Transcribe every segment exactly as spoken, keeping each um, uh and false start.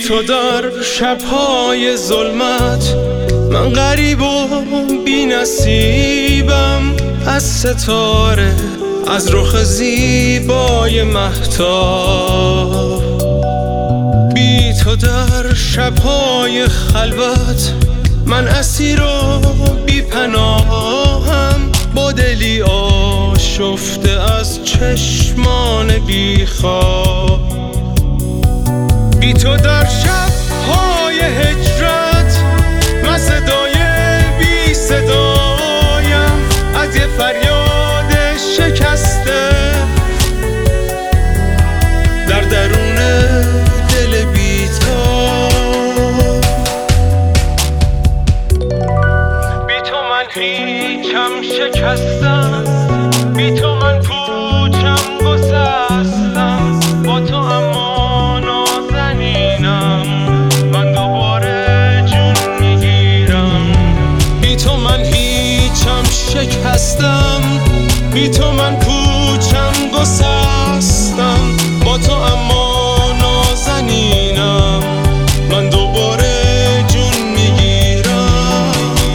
تو در شب‌های ظلمت من غریب و بی نصیبم از ستاره، از رخ زیبای مهتاب. بی تو در شب‌های خلوت من اسیر و بی پناهم، با دلی آشفته از چشمان بی خواب. بی تو در شب‌های هجرت من صدای بی صدایم از یه فریاد شکسته در درون دل بی تو. بی تو من هیچم شکستم، بی تو من پوچم گسستم، با تو اما نازنینم من دوباره جون میگیرم. بی تو من هیچم شکستم، بی تو من پوچم گسستم، با تو اما نازنینم من دوباره جون میگیرم.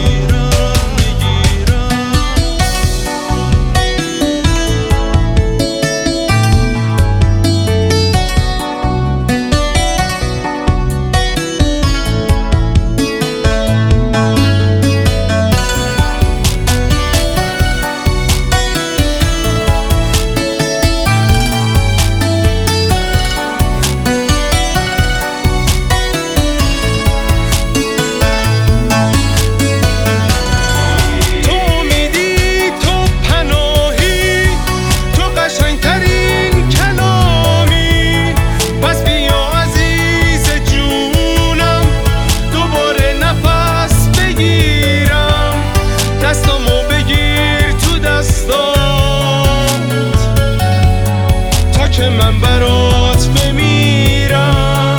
که من برات بمیرم،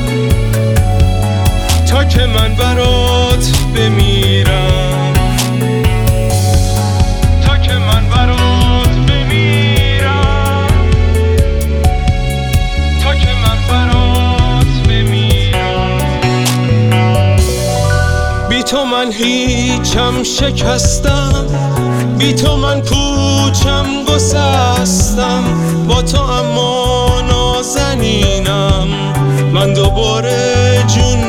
تا که من برات بمیرم، تا که من برات بمیرم، تا که من برات بمیرم. بی تو من هیچم شکستم، بی تو من پوچم گسستم، با تو اما نازنینم من دوباره جون